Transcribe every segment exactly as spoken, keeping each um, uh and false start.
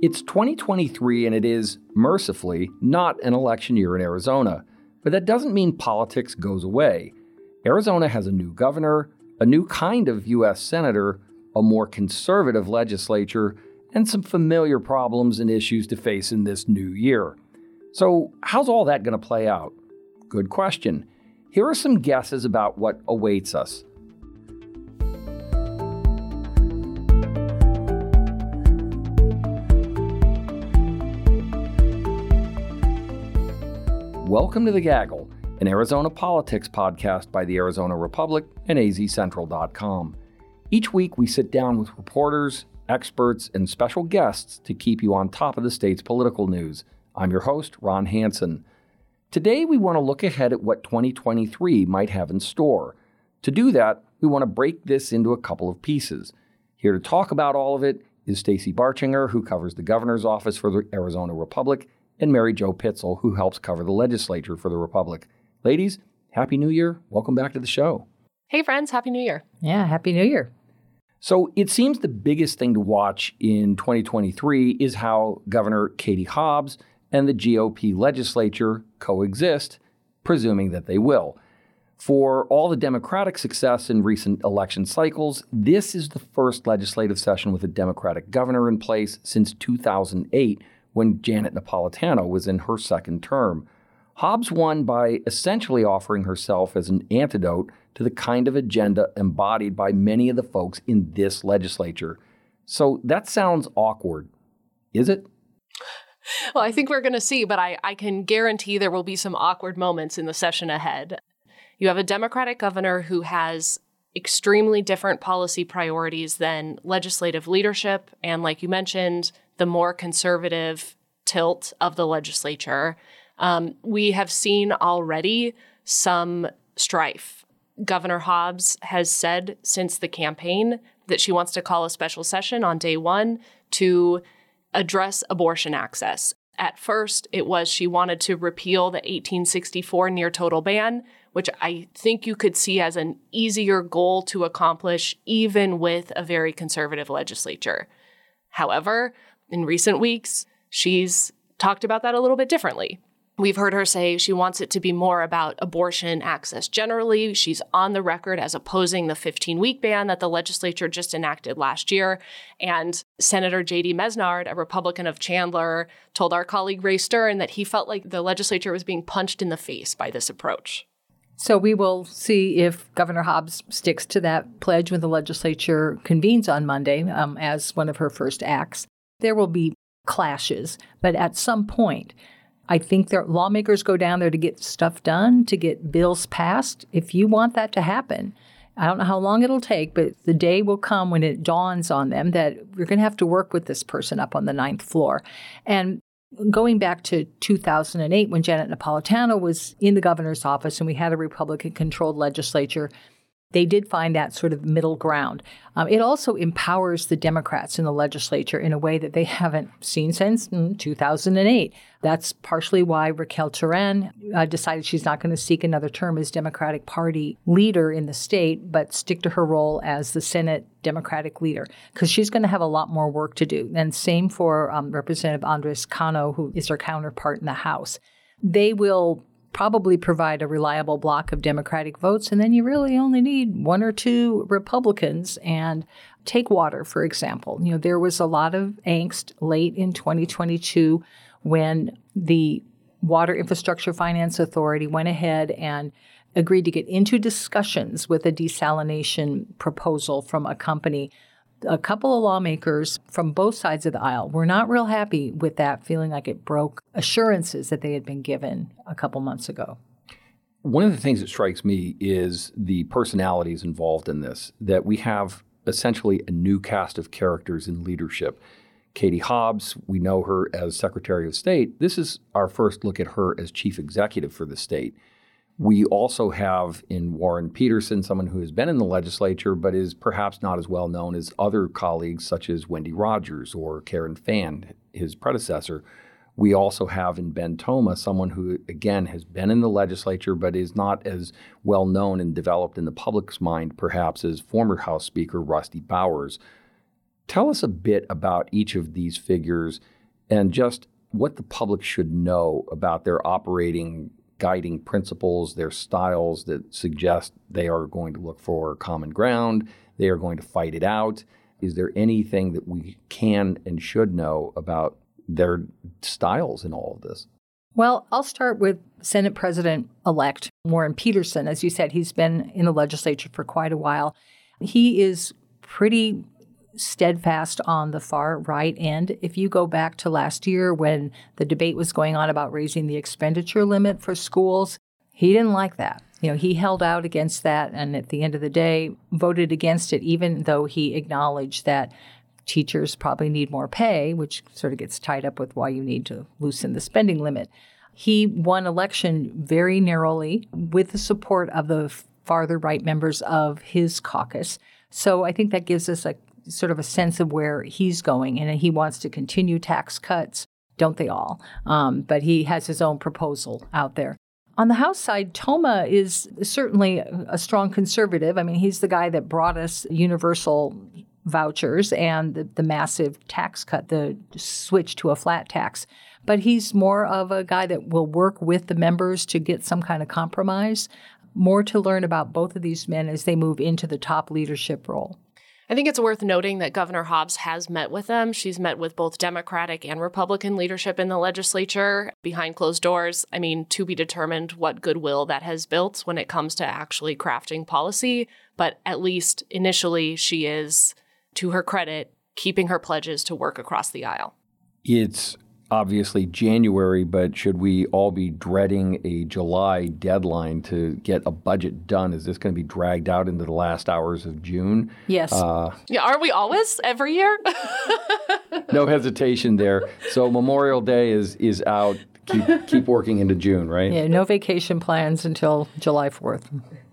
It's twenty twenty-three and it is, mercifully, not an election year in Arizona. But that doesn't mean politics goes away. Arizona has a new governor, a new kind of U S senator, a more conservative legislature, and some familiar problems and issues to face in this new year. So how's all that going to play out? Good question. Here are some guesses about what awaits us. Welcome to The Gaggle, an Arizona politics podcast by the Arizona Republic and A Z Central dot com. Each week we sit down with reporters, experts, and special guests to keep you on top of the state's political news. I'm your host, Ron Hansen. Today we want to look ahead at what twenty twenty-three might have in store. To do that, we want to break this into a couple of pieces. Here to talk about all of it is Stacey Barchinger, who covers the governor's office for the Arizona Republic, and Mary Jo Pitzel, who helps cover the legislature for the Republic. Ladies, Happy New Year. Welcome back to the show. Hey, friends. Happy New Year. Yeah, Happy New Year. So it seems the biggest thing to watch in twenty twenty-three is how Governor Katie Hobbs and the G O P legislature coexist, presuming that they will. For all the Democratic success in recent election cycles, this is the first legislative session with a Democratic governor in place since two thousand eight, when Janet Napolitano was in her second term. Hobbs won by essentially offering herself as an antidote to the kind of agenda embodied by many of the folks in this legislature. So that sounds awkward. Is it? Well, I think we're going to see, but I, I can guarantee there will be some awkward moments in the session ahead. You have a Democratic governor who has extremely different policy priorities than legislative leadership, and like you mentioned, the more conservative tilt of the legislature. Um, we have seen already some strife. Governor Hobbs has said since the campaign that she wants to call a special session on day one to address abortion access. At first, it was she wanted to repeal the eighteen sixty-four near total ban, which I think you could see as an easier goal to accomplish even with a very conservative legislature. However, in recent weeks, she's talked about that a little bit differently. We've heard her say she wants it to be more about abortion access generally. She's on the record as opposing the fifteen-week ban that the legislature just enacted last year. And Senator J D Mesnard, a Republican of Chandler, told our colleague Ray Stern that he felt like the legislature was being punched in the face by this approach. So we will see if Governor Hobbs sticks to that pledge when the legislature convenes on Monday um, as one of her first acts. There will be clashes, but at some point, I think that lawmakers go down there to get stuff done, to get bills passed. If you want that to happen, I don't know how long it'll take, but the day will come when it dawns on them that we're going to have to work with this person up on the ninth floor. And going back to two thousand eight, when Janet Napolitano was in the governor's office and we had a Republican-controlled legislature, they did find that sort of middle ground. Um, it also empowers the Democrats in the legislature in a way that they haven't seen since mm, two thousand eight. That's partially why Raquel Turan uh, decided she's not going to seek another term as Democratic Party leader in the state, but stick to her role as the Senate Democratic leader, because she's going to have a lot more work to do. And same for um, Representative Andres Cano, who is her counterpart in the House. They will probably provide a reliable block of Democratic votes, and then you really only need one or two Republicans. And take water, for example. You know, there was a lot of angst late in twenty twenty-two when the Water Infrastructure Finance Authority went ahead and agreed to get into discussions with a desalination proposal from a company. A couple of lawmakers from both sides of the aisle were not real happy with that, feeling like it broke assurances that they had been given a couple months ago. One of the things that strikes me is the personalities involved in this, that we have essentially a new cast of characters in leadership. Katie Hobbs, we know her as Secretary of State. This is our first look at her as chief executive for the state. We also have in Warren Peterson someone who has been in the legislature but is perhaps not as well known as other colleagues such as Wendy Rogers or Karen Fann, his predecessor. We also have in Ben Toma someone who, again, has been in the legislature but is not as well known and developed in the public's mind perhaps as former House Speaker Rusty Bowers. Tell us a bit about each of these figures and just what the public should know about their operating guiding principles, their styles that suggest they are going to look for common ground, they are going to fight it out. Is there anything that we can and should know about their styles in all of this? Well, I'll start with Senate President-elect Warren Peterson. As you said, he's been in the legislature for quite a while. He is pretty steadfast on the far right end. If you go back to last year when the debate was going on about raising the expenditure limit for schools, he didn't like that. You know, he held out against that and at the end of the day voted against it, even though he acknowledged that teachers probably need more pay, which sort of gets tied up with why you need to loosen the spending limit. He won election very narrowly with the support of the farther right members of his caucus. So I think that gives us a sort of a sense of where he's going, and he wants to continue tax cuts, don't they all? Um, but he has his own proposal out there. On the House side, Toma is certainly a strong conservative. I mean, he's the guy that brought us universal vouchers and the, the massive tax cut, the switch to a flat tax. But he's more of a guy that will work with the members to get some kind of compromise. More to learn about both of these men as they move into the top leadership role. I think it's worth noting that Governor Hobbs has met with them. She's met with both Democratic and Republican leadership in the legislature behind closed doors. I mean, to be determined what goodwill that has built when it comes to actually crafting policy. But at least initially, she is, to her credit, keeping her pledges to work across the aisle. It's obviously January, but should we all be dreading a July deadline to get a budget done? Is this going to be dragged out into the last hours of June? Yes. Uh, yeah, aren't we always every year? No hesitation there. So Memorial Day is is out. Keep keep working into June, right? Yeah, no vacation plans until July fourth.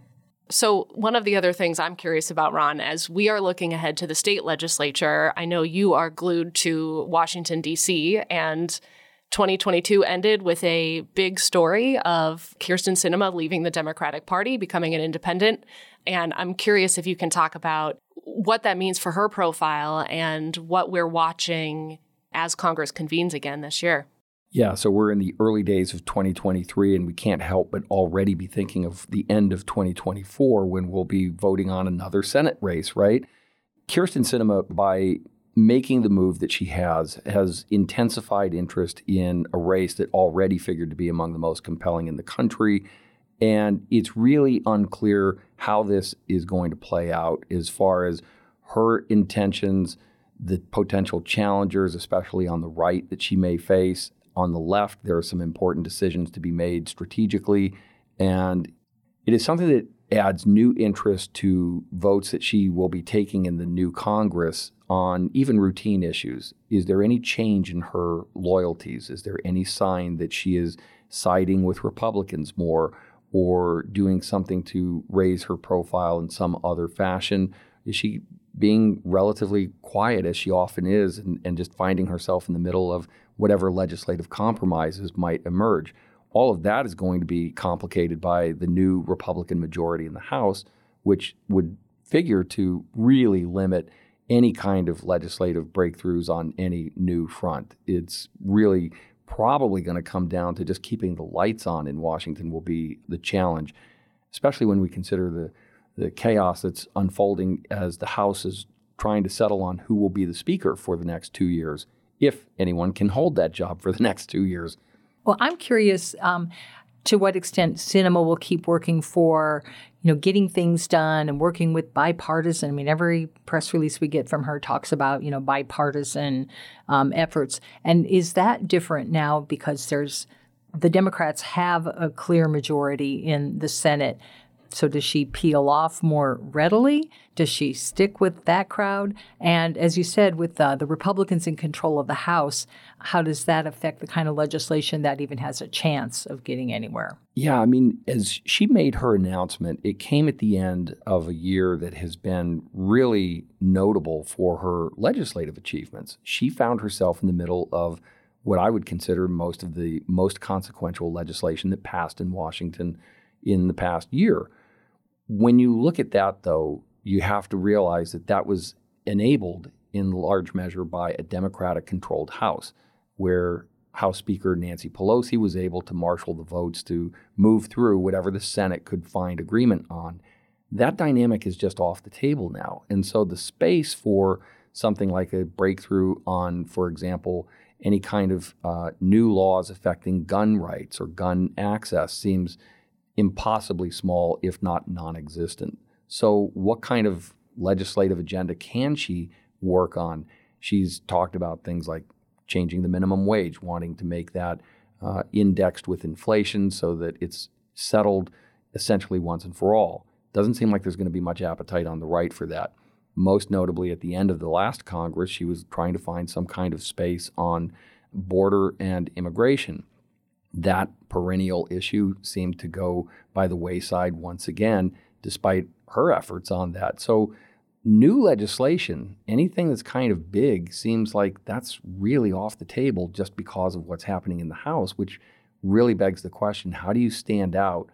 So one of the other things I'm curious about, Ron, as we are looking ahead to the state legislature, I know you are glued to Washington, D C, and twenty twenty-two ended with a big story of Kyrsten Sinema leaving the Democratic Party, becoming an independent. And I'm curious if you can talk about what that means for her profile and what we're watching as Congress convenes again this year. Yeah, so we're in the early days of twenty twenty-three, and we can't help but already be thinking of the end of twenty twenty-four when we'll be voting on another Senate race, right? Kyrsten Sinema, by making the move that she has, has intensified interest in a race that already figured to be among the most compelling in the country. And it's really unclear how this is going to play out as far as her intentions, the potential challengers, especially on the right, that she may face. On the left, there are some important decisions to be made strategically, and it is something that adds new interest to votes that she will be taking in the new Congress on even routine issues. Is there any change in her loyalties? Is there any sign that she is siding with Republicans more or doing something to raise her profile in some other fashion? Is she being relatively quiet, as she often is, and, and just finding herself in the middle of whatever legislative compromises might emerge? All of that is going to be complicated by the new Republican majority in the House, which would figure to really limit any kind of legislative breakthroughs on any new front. It's really probably going to come down to just keeping the lights on in Washington will be the challenge, especially when we consider the the chaos that's unfolding as the House is trying to settle on who will be the speaker for the next two years, if anyone can hold that job for the next two years. Well, I'm curious um, to what extent Sinema will keep working for, you know, getting things done and working with bipartisan. I mean, every press release we get from her talks about, you know, bipartisan um, efforts. And is that different now because there's the Democrats have a clear majority in the Senate? So does she peel off more readily? Does she stick with that crowd? And as you said, with uh, the Republicans in control of the House, how does that affect the kind of legislation that even has a chance of getting anywhere? Yeah, I mean, as she made her announcement, it came at the end of a year that has been really notable for her legislative achievements. She found herself in the middle of what I would consider most of the most consequential legislation that passed in Washington in the past year. When you look at that, though, you have to realize that that was enabled in large measure by a Democratic-controlled House, where House Speaker Nancy Pelosi was able to marshal the votes to move through whatever the Senate could find agreement on. That dynamic is just off the table now. And so the space for something like a breakthrough on, for example, any kind of uh, new laws affecting gun rights or gun access seems impossibly small, if not non-existent. So what kind of legislative agenda can she work on? She's talked about things like changing the minimum wage, wanting to make that uh, indexed with inflation so that it's settled essentially once and for all. Doesn't seem like there's going to be much appetite on the right for that. Most notably, at the end of the last Congress, she was trying to find some kind of space on border and immigration. That perennial issue seemed to go by the wayside once again, despite her efforts on that. So new legislation, anything that's kind of big, seems like that's really off the table just because of what's happening in the House, which really begs the question, how do you stand out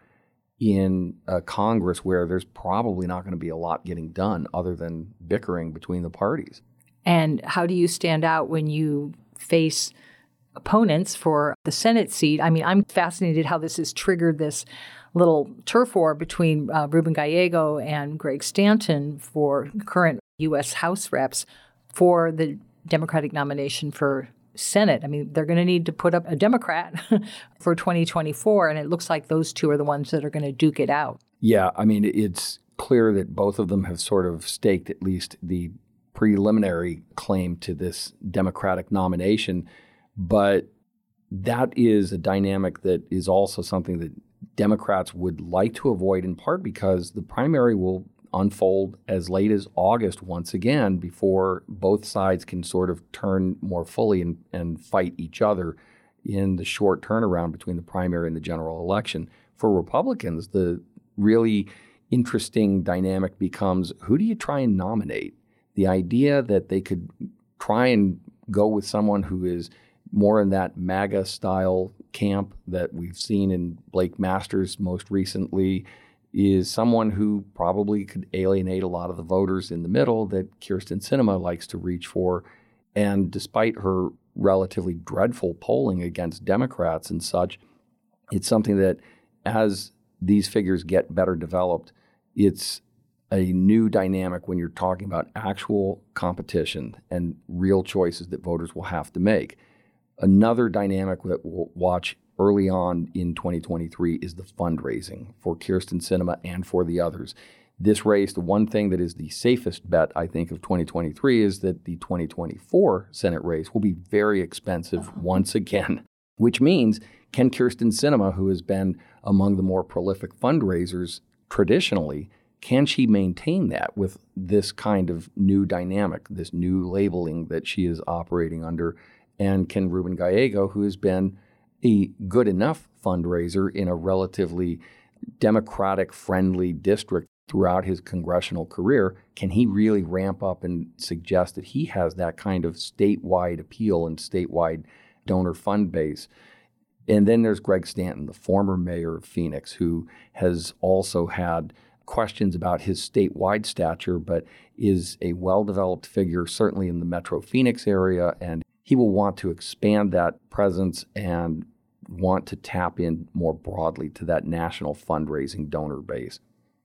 in a Congress where there's probably not going to be a lot getting done other than bickering between the parties? And how do you stand out when you face opponents for the Senate seat? I mean, I'm fascinated how this has triggered this little turf war between uh, Ruben Gallego and Greg Stanton for current U S House reps for the Democratic nomination for Senate. I mean, they're going to need to put up a Democrat for twenty twenty-four, and it looks like those two are the ones that are going to duke it out. Yeah, I mean, it's clear that both of them have sort of staked at least the preliminary claim to this Democratic nomination, but that is a dynamic that is also something that Democrats would like to avoid, in part because the primary will unfold as late as August once again before both sides can sort of turn more fully and, and fight each other in the short turnaround between the primary and the general election. For Republicans, the really interesting dynamic becomes, who do you try and nominate? The idea that they could try and go with someone who is more in that MAGA-style camp that we've seen in Blake Masters most recently is someone who probably could alienate a lot of the voters in the middle that Kyrsten Sinema likes to reach for. And despite her relatively dreadful polling against Democrats and such, it's something that as these figures get better developed, it's a new dynamic when you're talking about actual competition and real choices that voters will have to make. Another dynamic that we'll watch early on in twenty twenty-three is the fundraising for Kyrsten Sinema and for the others. This race, the one thing that is the safest bet, I think, of twenty twenty-three is that the twenty twenty-four Senate race will be very expensive once again, which means can Kyrsten Sinema, who has been among the more prolific fundraisers traditionally, can she maintain that with this kind of new dynamic, this new labeling that she is operating under? And can Ruben Gallego, who has been a good enough fundraiser in a relatively Democratic-friendly district throughout his congressional career, can he really ramp up and suggest that he has that kind of statewide appeal and statewide donor fund base? And then there's Greg Stanton, the former mayor of Phoenix, who has also had questions about his statewide stature, but is a well-developed figure, certainly in the Metro Phoenix area, and he will want to expand that presence and want to tap in more broadly to that national fundraising donor base.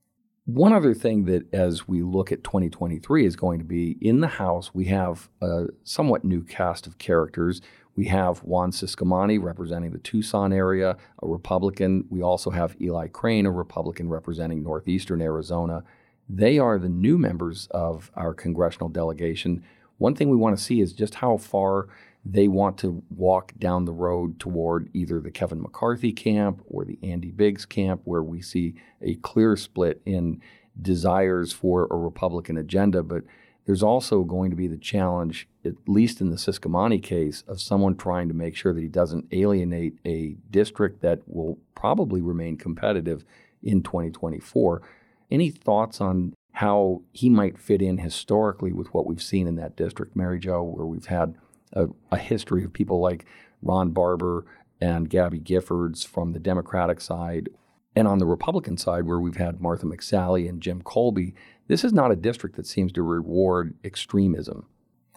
One other thing that, as we look at twenty twenty-three, is going to be in the House, we have a somewhat new cast of characters. We have Juan Ciscomani representing the Tucson area, a Republican. We also have Eli Crane, a Republican representing northeastern Arizona. They are the new members of our congressional delegation. One thing we want to see is just how far they want to walk down the road toward either the Kevin McCarthy camp or the Andy Biggs camp, where we see a clear split in desires for a Republican agenda. But there's also going to be the challenge, at least in the Ciscomani case, of someone trying to make sure that he doesn't alienate a district that will probably remain competitive in twenty twenty-four. Any thoughts on how he might fit in historically with what we've seen in that district, Mary Jo, where we've had a, a history of people like Ron Barber and Gabby Giffords from the Democratic side, and on the Republican side, where we've had Martha McSally and Jim Colby? This is not a district that seems to reward extremism.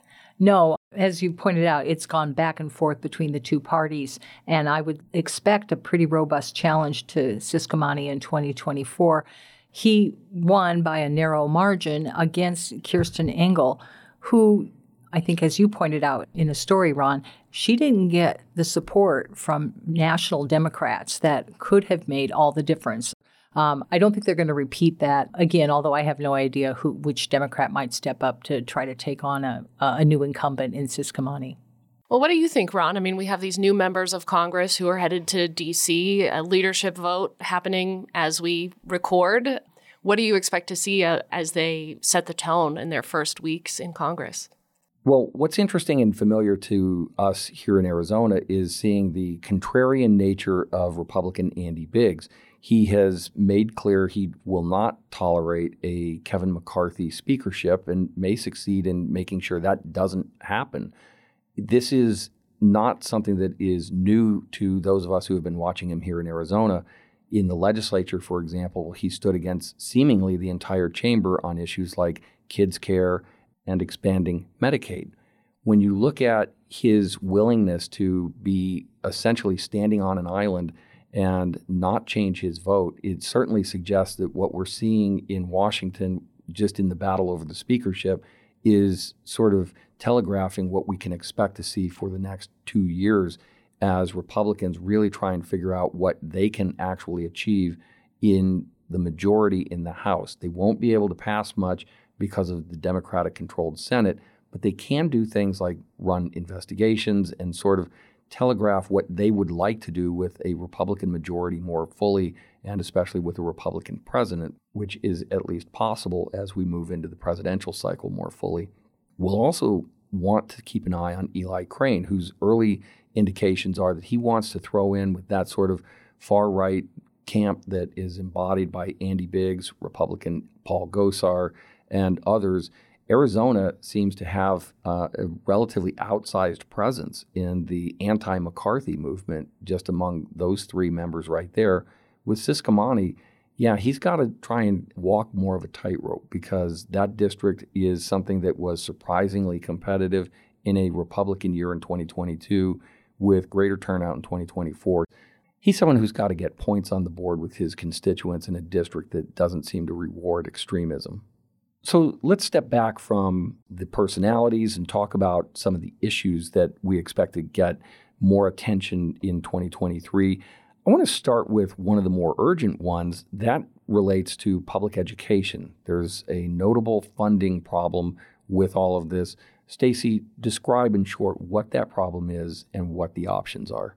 No, as you pointed out, it's gone back and forth between the two parties, and I would expect a pretty robust challenge to Ciscomani in twenty twenty-four. He won by a narrow margin against Kirsten Engel, who, I think, as you pointed out in a story, Ron, she didn't get the support from national Democrats that could have made all the difference. Um, I don't think they're going to repeat that again, although I have no idea who which Democrat might step up to try to take on a, a new incumbent in Ciscomani. Well, what do you think, Ron? I mean, we have these new members of Congress who are headed to D C, a leadership vote happening as we record. What do you expect to see uh, as they set the tone in their first weeks in Congress? Well, what's interesting and familiar to us here in Arizona is seeing the contrarian nature of Republican Andy Biggs. He has made clear he will not tolerate a Kevin McCarthy speakership and may succeed in making sure that doesn't happen. This is not something that is new to those of us who have been watching him here in Arizona. In the legislature, for example, he stood against seemingly the entire chamber on issues like kids' care and expanding Medicaid. When you look at his willingness to be essentially standing on an island and not change his vote, it certainly suggests that what we're seeing in Washington, just in the battle over the speakership, is sort of telegraphing what we can expect to see for the next two years as Republicans really try and figure out what they can actually achieve in the majority in the House. They won't be able to pass much because of the Democratic-controlled Senate, but they can do things like run investigations and sort of telegraph what they would like to do with a Republican majority more fully, and especially with a Republican president, which is at least possible as we move into the presidential cycle more fully. We'll also want to keep an eye on Eli Crane, whose early indications are that he wants to throw in with that sort of far-right camp that is embodied by Andy Biggs, Republican Paul Gosar, and others. Arizona seems to have uh, a relatively outsized presence in the anti-McCarthy movement just among those three members right there. With Ciscomani, yeah, he's got to try and walk more of a tightrope because that district is something that was surprisingly competitive in a Republican year in twenty twenty-two with greater turnout in twenty twenty-four. He's someone who's got to get points on the board with his constituents in a district that doesn't seem to reward extremism. So let's step back from the personalities and talk about some of the issues that we expect to get more attention in twenty twenty-three. I want to start with one of the more urgent ones that relates to public education. There's a notable funding problem with all of this. Stacey, describe in short what that problem is and what the options are.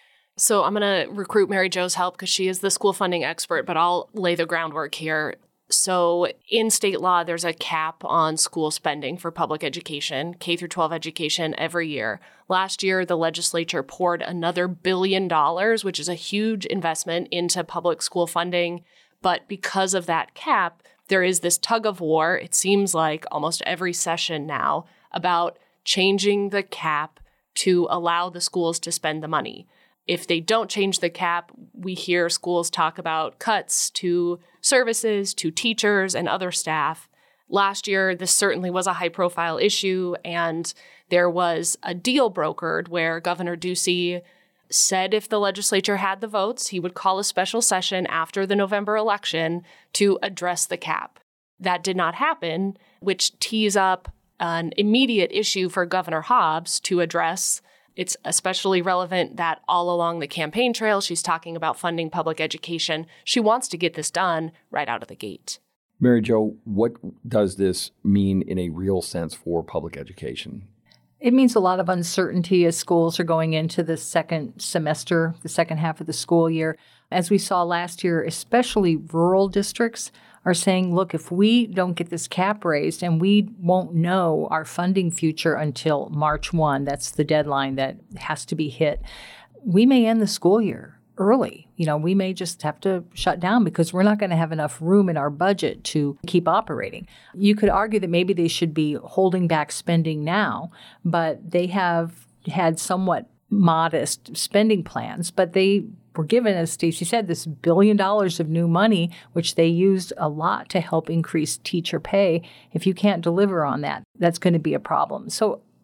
So I'm going to recruit Mary Jo's help because she is the school funding expert, but I'll lay the groundwork here. So in state law, there's a cap on school spending for public education, K through twelve education every year. Last year, the legislature poured another billion dollars, which is a huge investment into public school funding. But because of that cap, there is this tug of war, it seems like almost every session now, about changing the cap to allow the schools to spend the money. If they don't change the cap, we hear schools talk about cuts to services, to teachers, and other staff. Last year, this certainly was a high-profile issue, and there was a deal brokered where Governor Ducey said if the legislature had the votes, he would call a special session after the November election to address the cap. That did not happen, which tees up an immediate issue for Governor Hobbs to address. It's especially relevant that all along the campaign trail, she's talking about funding public education. She wants to get this done right out of the gate. Mary Jo, what does this mean in a real sense for public education? It means a lot of uncertainty as schools are going into the second semester, the second half of the school year. As we saw last year, especially rural districts are saying, look, if we don't get this cap raised and we won't know our funding future until March first, that's the deadline that has to be hit, we may end the school year early. You know, we may just have to shut down because we're not going to have enough room in our budget to keep operating. You could argue that maybe they should be holding back spending now, but they have had somewhat modest spending plans, but they were given, as Stacey said, this billion dollars of new money, which they used a lot to help increase teacher pay. If you can't deliver on that, that's going to be a problem. So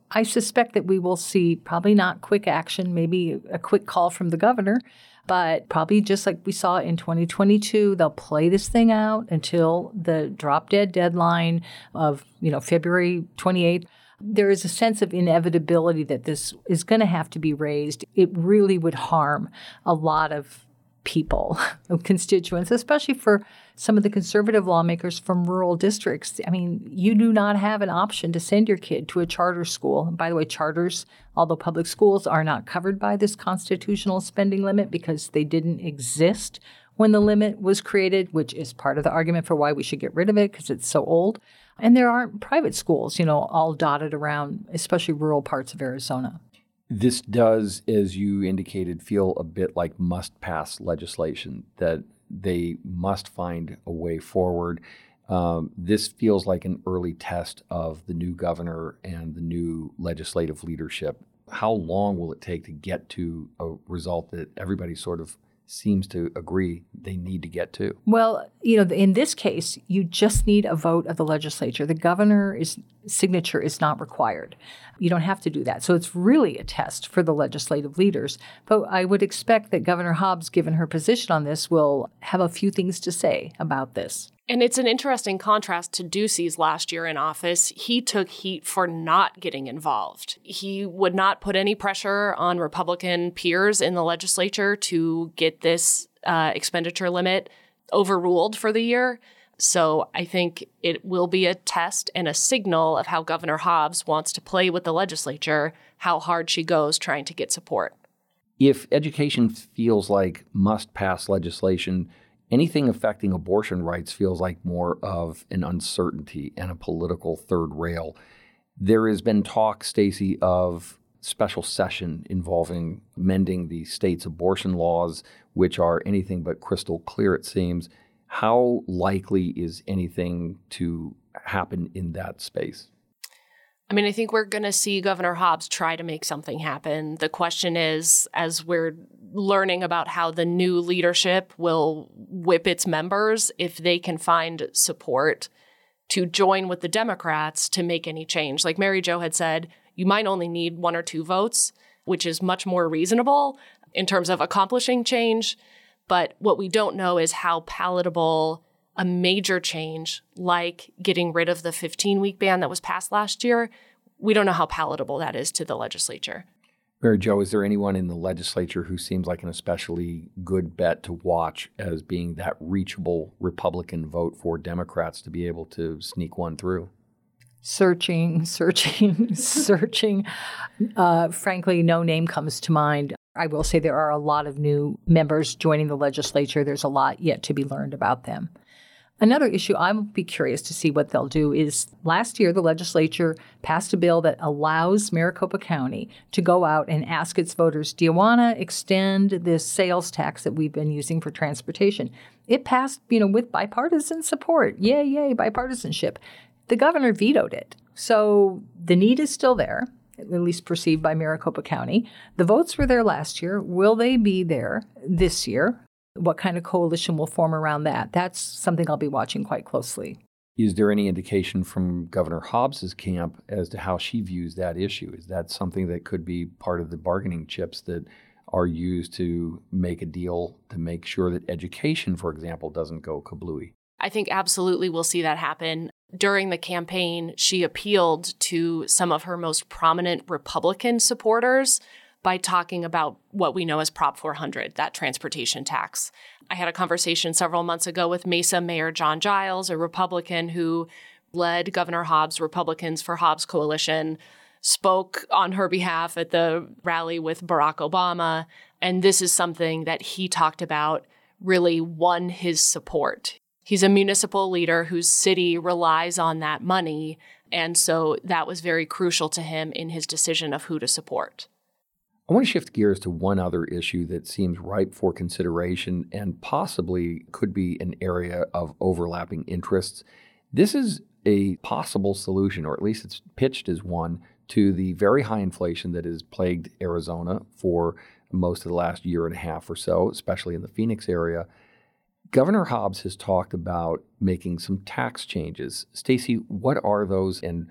I suspect that we will see probably not quick action, maybe a quick call from the governor, but probably just like we saw in twenty twenty-two, they'll play this thing out until the drop-dead deadline of, you know, February twenty-eighth. There is a sense of inevitability that this is going to have to be raised. It really would harm a lot of people, constituents, especially for some of the conservative lawmakers from rural districts. I mean, you do not have an option to send your kid to a charter school. And by the way, charters, although public schools are not covered by this constitutional spending limit because they didn't exist when the limit was created, which is part of the argument for why we should get rid of it because it's so old. And there aren't private schools, you know, all dotted around, especially rural parts of Arizona. This does, as you indicated, feel a bit like must-pass legislation, that they must find a way forward. Um, this feels like an early test of the new governor and the new legislative leadership. How long will it take to get to a result that everybody sort of seems to agree they need to get to? Well, you know, in this case, you just need a vote of the legislature. The governor's signature is not required. You don't have to do that. So it's really a test for the legislative leaders. But I would expect that Governor Hobbs, given her position on this, will have a few things to say about this. And it's an interesting contrast to Ducey's last year in office. He took heat for not getting involved. He would not put any pressure on Republican peers in the legislature to get this uh, expenditure limit overruled for the year. So I think it will be a test and a signal of how Governor Hobbs wants to play with the legislature, how hard she goes trying to get support. If education feels like must-pass legislation, anything affecting abortion rights feels like more of an uncertainty and a political third rail. There has been talk, Stacey, of special session involving mending the state's abortion laws, which are anything but crystal clear, it seems. How likely is anything to happen in that space? I mean, I think we're going to see Governor Hobbs try to make something happen. The question is, as we're learning about how the new leadership will whip its members, if they can find support to join with the Democrats to make any change. Like Mary Jo had said, you might only need one or two votes, which is much more reasonable in terms of accomplishing change. But what we don't know is how palatable a major change like getting rid of the fifteen-week ban that was passed last year, we don't know how palatable that is to the legislature. Mary Jo, is there anyone in the legislature who seems like an especially good bet to watch as being that reachable Republican vote for Democrats to be able to sneak one through? Searching, searching, searching. Uh, frankly, no name comes to mind. I will say there are a lot of new members joining the legislature. There's a lot yet to be learned about them. Another issue I would be curious to see what they'll do is last year the legislature passed a bill that allows Maricopa County to go out and ask its voters, do you want to extend this sales tax that we've been using for transportation? It passed, you know, with bipartisan support. Yay, yay, bipartisanship. The governor vetoed it. So the need is still there, at least perceived by Maricopa County. The votes were there last year. Will they be there this year? What kind of coalition will form around that? That's something I'll be watching quite closely. Is there any indication from Governor Hobbs's camp as to how she views that issue? Is that something that could be part of the bargaining chips that are used to make a deal to make sure that education, for example, doesn't go kablooey? I think absolutely we'll see that happen. During the campaign, she appealed to some of her most prominent Republican supporters by talking about what we know as Prop four hundred, that transportation tax. I had a conversation several months ago with Mesa Mayor John Giles, a Republican who led Governor Hobbs' Republicans for Hobbs Coalition, spoke on her behalf at the rally with Barack Obama, and this is something that he talked about really won his support. He's a municipal leader whose city relies on that money, and so that was very crucial to him in his decision of who to support. I want to shift gears to one other issue that seems ripe for consideration and possibly could be an area of overlapping interests. This is a possible solution, or at least it's pitched as one, to the very high inflation that has plagued Arizona for most of the last year and a half or so, especially in the Phoenix area. Governor Hobbs has talked about making some tax changes. Stacey, what are those, and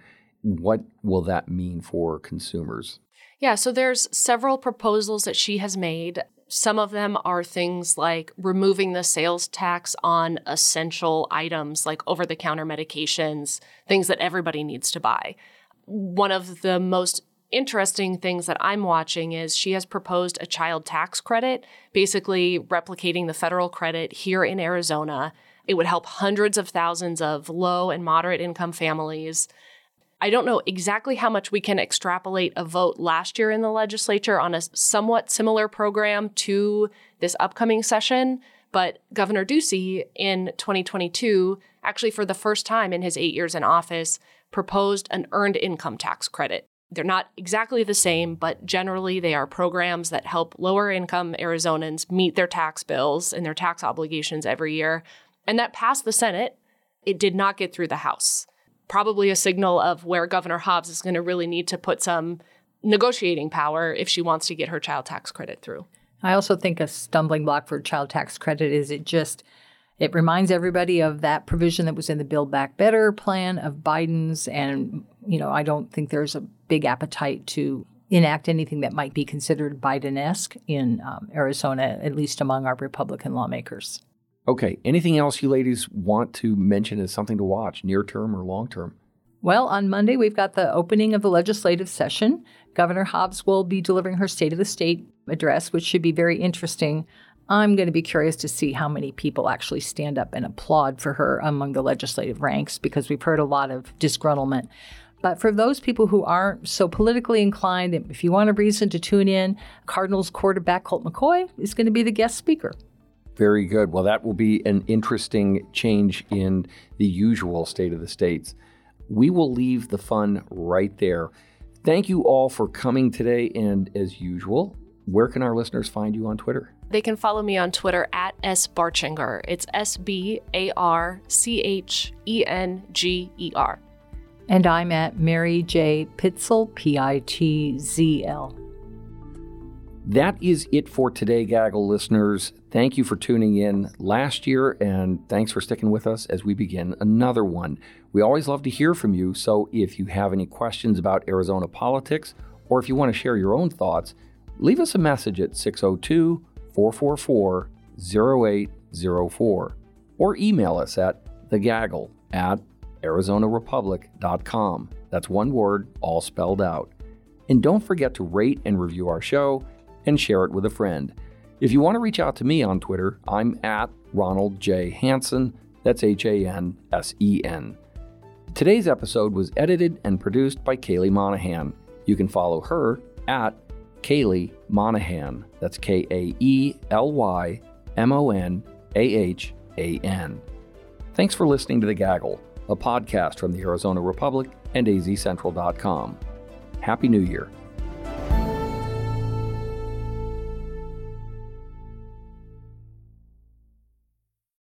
What will that mean for consumers? Yeah, so there's several proposals that she has made. Some of them are things like removing the sales tax on essential items like over-the-counter medications, things that everybody needs to buy. One of the most interesting things that I'm watching is she has proposed a child tax credit, basically replicating the federal credit here in Arizona. It would help hundreds of thousands of low and moderate income families. I don't know exactly how much we can extrapolate a vote last year in the legislature on a somewhat similar program to this upcoming session, but Governor Ducey in twenty twenty-two, actually for the first time in his eight years in office, proposed an earned income tax credit. They're not exactly the same, but generally they are programs that help lower income Arizonans meet their tax bills and their tax obligations every year. And that passed the Senate. It did not get through the House. Probably a signal of where Governor Hobbs is going to really need to put some negotiating power if she wants to get her child tax credit through. I also think a stumbling block for child tax credit is it just, it reminds everybody of that provision that was in the Build Back Better plan of Biden's. And, you know, I don't think there's a big appetite to enact anything that might be considered Biden-esque in um, Arizona, at least among our Republican lawmakers. Okay, anything else you ladies want to mention as something to watch, near term or long term? Well, on Monday, we've got the opening of the legislative session. Governor Hobbs will be delivering her State of the State address, which should be very interesting. I'm going to be curious to see how many people actually stand up and applaud for her among the legislative ranks, because we've heard a lot of disgruntlement. But for those people who aren't so politically inclined, if you want a reason to tune in, Cardinals quarterback Colt McCoy is going to be the guest speaker. Very good. Well, that will be an interesting change in the usual state of the states. We will leave the fun right there. Thank you all for coming today. And as usual, where can our listeners find you on Twitter? They can follow me on Twitter at S Barchenger. It's S B A R C H E N G E R. And I'm at Mary J. Pitzl, P I T Z L. That is it for today, Gaggle listeners. Thank you for tuning in last year, and thanks for sticking with us as we begin another one. We always love to hear from you, so if you have any questions about Arizona politics, or if you want to share your own thoughts, leave us a message at six oh two, four four four, oh eight oh four, or email us at thegaggle at arizona republic dot com. That's one word, all spelled out. And don't forget to rate and review our show, and share it with a friend. If you want to reach out to me on Twitter, I'm at Ronald J. Hansen. That's H A N S E N. Today's episode was edited and produced by Kaylee Monahan. You can follow her at Kaylee Monahan. That's K A E L Y M O N A H A N. Thanks for listening to The Gaggle, a podcast from the Arizona Republic and A Z Central dot com. Happy New Year.